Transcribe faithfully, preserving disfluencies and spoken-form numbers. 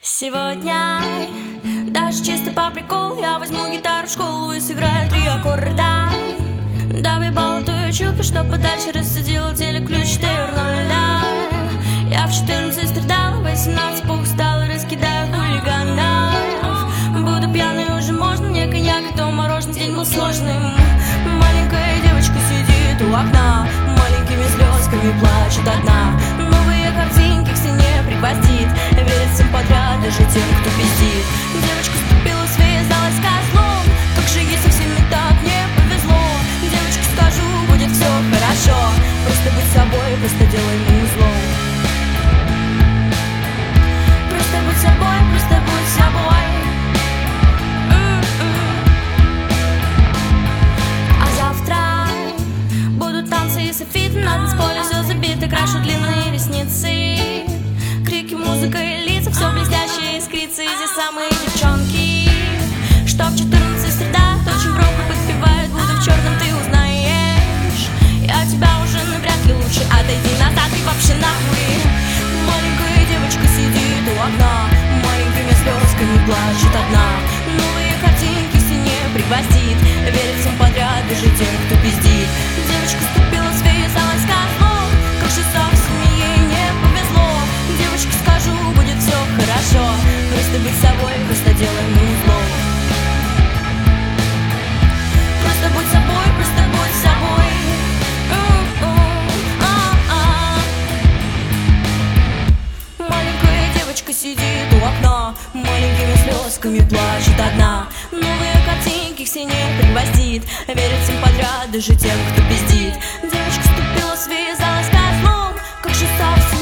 Сегодня даже чисто по приколу я возьму гитару в школу и сыграю три аккорда. Давай болтаю чупи, чтоб подальше рассудила телекключ тернуля. Я в четырнадцать страдала, в восемнадцать поустала, раскидаю хулиганов. Буду пьяной, уже можно, мне коньяк и то мороженое, день был сложным. Маленькая девочка сидит у окна, маленькими слезками плачет одна. Новые картинки к стене пригвоздит, верит всем подряд, даже тем, кто пиздит. Девочка ступила, связалась с козлом, как же ей совсем не так не повезло. Девочке скажу, будет все хорошо, просто будь собой, просто делай музло. Просто будь собой, просто будь собой. А завтра будут танцы и софиты, на танцполе все забито, крашу длинные ресницы. Крики, музыка и лица, все блестящие искрится. И здесь самые девчонки, что в четырнадцать среда, очень громко подпевают, буду в черном, ты узнаешь. Я тебя уже навряд ли лучше отойди назад и вообще нахуй. Маленькая девочка сидит у окна, маленькими слезками плачет одна. Новые картинки в стене пригвоздит, верит всем подряд, даже тем, кто пиздит. Девочка ступила, связалась с козлом, как же совсем ей не повезло. Девочке скажу, будет все хорошо, просто быть собой, просто делай музло. Просто будь собой, просто будь собой. Маленькая девочка сидит у окна, маленькими слезками плачет одна. Новые картинки к стене пригвоздит, верит всем подряд, даже тем, кто пиздит. Девочка ступила, связалась с козлом, как же совсем